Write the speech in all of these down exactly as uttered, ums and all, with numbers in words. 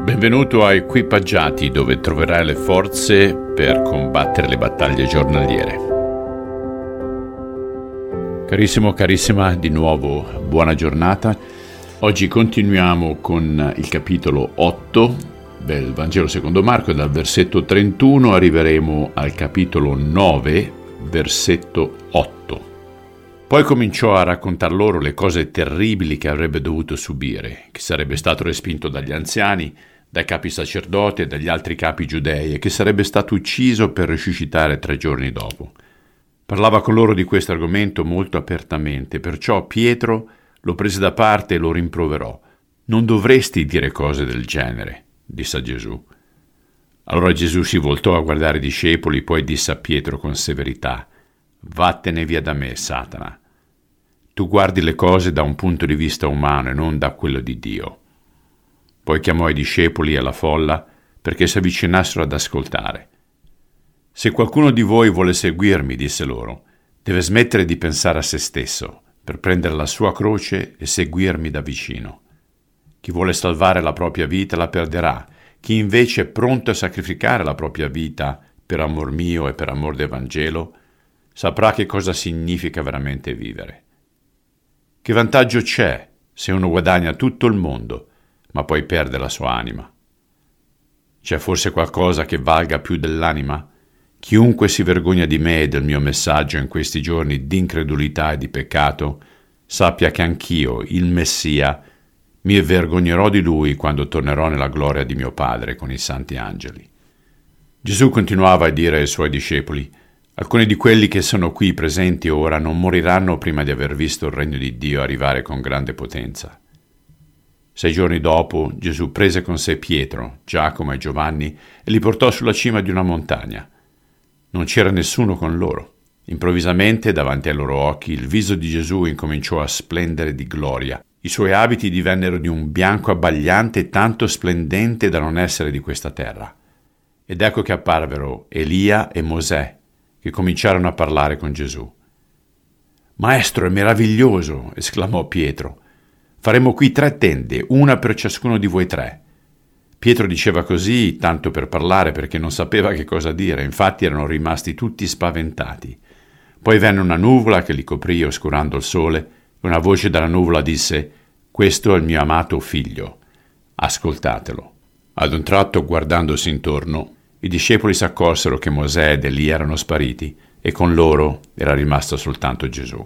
Benvenuto a Equipaggiati, dove troverai le forze per combattere le battaglie giornaliere. Carissimo, carissima, di nuovo buona giornata. Oggi continuiamo con il capitolo otto del Vangelo secondo Marco e dal versetto trentuno arriveremo al capitolo nove, versetto otto. Poi cominciò a raccontar loro le cose terribili che avrebbe dovuto subire, che sarebbe stato respinto dagli anziani, dai capi sacerdoti e dagli altri capi giudei e che sarebbe stato ucciso per risuscitare tre giorni dopo. Parlava con loro di questo argomento molto apertamente, perciò Pietro lo prese da parte e lo rimproverò. «Non dovresti dire cose del genere», disse a Gesù. Allora Gesù si voltò a guardare i discepoli, poi disse a Pietro con severità: «Vattene via da me, Satana. Tu guardi le cose da un punto di vista umano e non da quello di Dio». Poi chiamò i discepoli e la folla perché si avvicinassero ad ascoltare. «Se qualcuno di voi vuole seguirmi», disse loro, «deve smettere di pensare a se stesso, per prendere la sua croce e seguirmi da vicino. Chi vuole salvare la propria vita la perderà, chi invece è pronto a sacrificare la propria vita per amor mio e per amor del Vangelo, saprà che cosa significa veramente vivere. Che vantaggio c'è se uno guadagna tutto il mondo, ma poi perde la sua anima? C'è forse qualcosa che valga più dell'anima? Chiunque si vergogna di me e del mio messaggio in questi giorni di incredulità e di peccato, sappia che anch'io, il Messia, mi vergognerò di lui quando tornerò nella gloria di mio Padre con i santi angeli». Gesù continuava a dire ai suoi discepoli: «Alcuni di quelli che sono qui presenti ora non moriranno prima di aver visto il regno di Dio arrivare con grande potenza». Sei giorni dopo, Gesù prese con sé Pietro, Giacomo e Giovanni e li portò sulla cima di una montagna. Non c'era nessuno con loro. Improvvisamente, davanti ai loro occhi, il viso di Gesù incominciò a splendere di gloria. I suoi abiti divennero di un bianco abbagliante, tanto splendente da non essere di questa terra. Ed ecco che apparvero Elia e Mosè, che cominciarono a parlare con Gesù. «Maestro, è meraviglioso!» esclamò Pietro. «Faremo qui tre tende, una per ciascuno di voi tre». Pietro diceva così tanto per parlare, perché non sapeva che cosa dire, infatti erano rimasti tutti spaventati. Poi venne una nuvola che li coprì oscurando il sole, e una voce dalla nuvola disse: «Questo è il mio amato figlio, ascoltatelo». Ad un tratto, guardandosi intorno, i discepoli si accorsero che Mosè ed Elia erano spariti, e con loro era rimasto soltanto Gesù.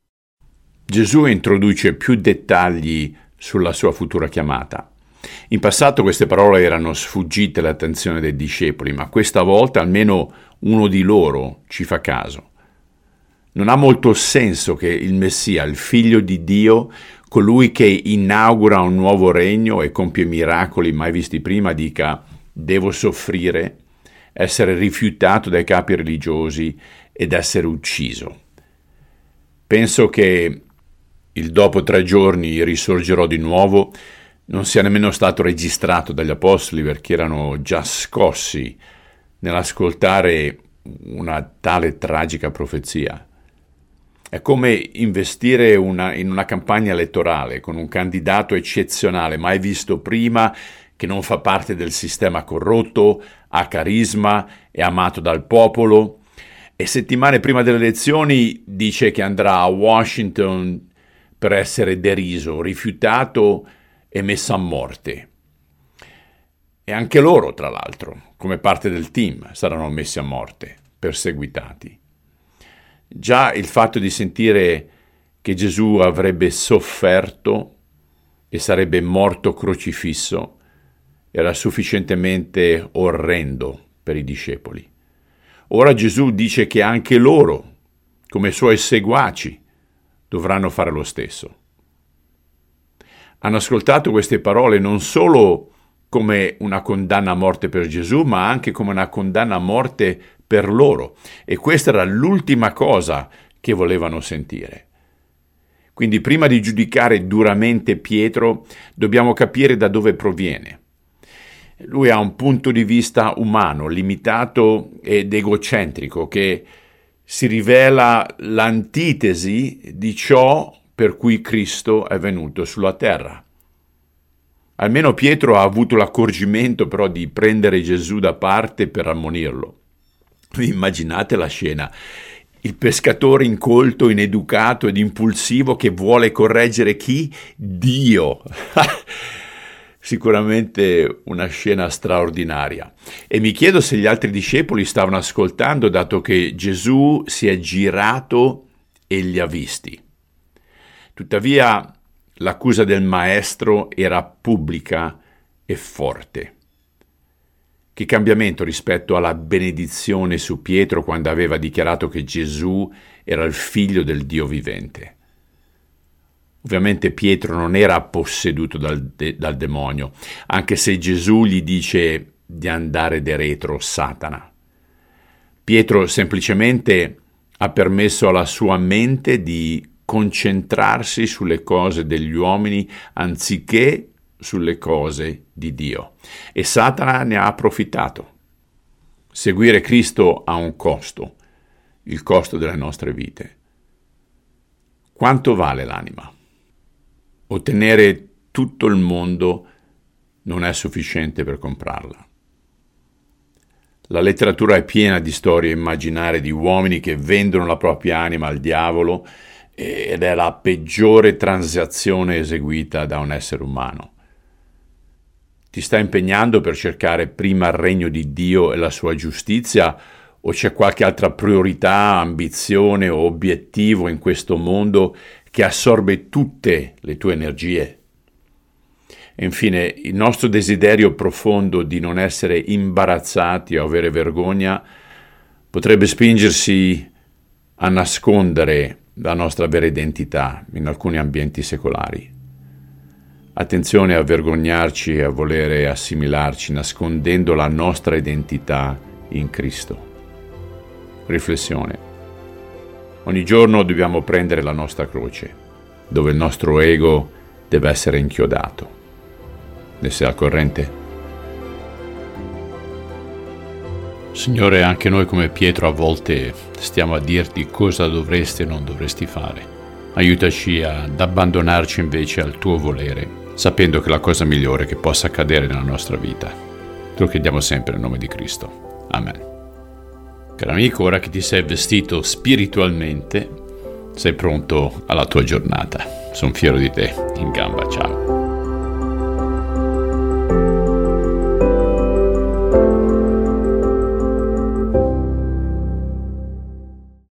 Gesù introduce più dettagli sulla sua futura chiamata. In passato queste parole erano sfuggite all'attenzione dei discepoli, ma questa volta almeno uno di loro ci fa caso. Non ha molto senso che il Messia, il Figlio di Dio, colui che inaugura un nuovo regno e compie miracoli mai visti prima, dica: «Devo soffrire, essere rifiutato dai capi religiosi ed essere ucciso». Penso che il «dopo tre giorni risorgerò di nuovo» non sia nemmeno stato registrato dagli apostoli, perché erano già scossi nell'ascoltare una tale tragica profezia. È come investire una, in una campagna elettorale con un candidato eccezionale, mai visto prima, che non fa parte del sistema corrotto, ha carisma, è amato dal popolo, e settimane prima delle elezioni dice che andrà a Washington per essere deriso, rifiutato e messo a morte. E anche loro, tra l'altro, come parte del team, saranno messi a morte, perseguitati. Già il fatto di sentire che Gesù avrebbe sofferto e sarebbe morto crocifisso era sufficientemente orrendo per i discepoli. Ora Gesù dice che anche loro, come suoi seguaci, dovranno fare lo stesso. Hanno ascoltato queste parole non solo come una condanna a morte per Gesù, ma anche come una condanna a morte per loro. E questa era l'ultima cosa che volevano sentire. Quindi prima di giudicare duramente Pietro, dobbiamo capire da dove proviene. Lui ha un punto di vista umano, limitato ed egocentrico, che si rivela l'antitesi di ciò per cui Cristo è venuto sulla terra. Almeno Pietro ha avuto l'accorgimento però di prendere Gesù da parte per ammonirlo. Vi immaginate la scena? Il pescatore incolto, ineducato ed impulsivo che vuole correggere chi? Dio! Sicuramente una scena straordinaria. E mi chiedo se gli altri discepoli stavano ascoltando, dato che Gesù si è girato e li ha visti. Tuttavia, l'accusa del maestro era pubblica e forte. Che cambiamento rispetto alla benedizione su Pietro quando aveva dichiarato che Gesù era il figlio del Dio vivente. Ovviamente Pietro non era posseduto dal, de- dal demonio, anche se Gesù gli dice di andare de retro, Satana. Pietro semplicemente ha permesso alla sua mente di concentrarsi sulle cose degli uomini anziché sulle cose di Dio. E Satana ne ha approfittato. Seguire Cristo ha un costo, il costo delle nostre vite. Quanto vale l'anima? Ottenere tutto il mondo non è sufficiente per comprarla. La letteratura è piena di storie immaginarie di uomini che vendono la propria anima al diavolo ed è la peggiore transazione eseguita da un essere umano. Ti stai impegnando per cercare prima il regno di Dio e la sua giustizia o c'è qualche altra priorità, ambizione o obiettivo in questo mondo che assorbe tutte le tue energie? E infine, il nostro desiderio profondo di non essere imbarazzati o avere vergogna potrebbe spingersi a nascondere la nostra vera identità in alcuni ambienti secolari. Attenzione a vergognarci e a volere assimilarci nascondendo la nostra identità in Cristo. Riflessione. Ogni giorno dobbiamo prendere la nostra croce, dove il nostro ego deve essere inchiodato. Ne sei al corrente? Signore, anche noi come Pietro a volte stiamo a dirti cosa dovresti e non dovresti fare. Aiutaci ad abbandonarci invece al tuo volere, sapendo che è la cosa migliore che possa accadere nella nostra vita. Te lo chiediamo sempre nel nome di Cristo. Amen. Caro amico, ora che ti sei vestito spiritualmente, sei pronto alla tua giornata. Sono fiero di te. In gamba, ciao.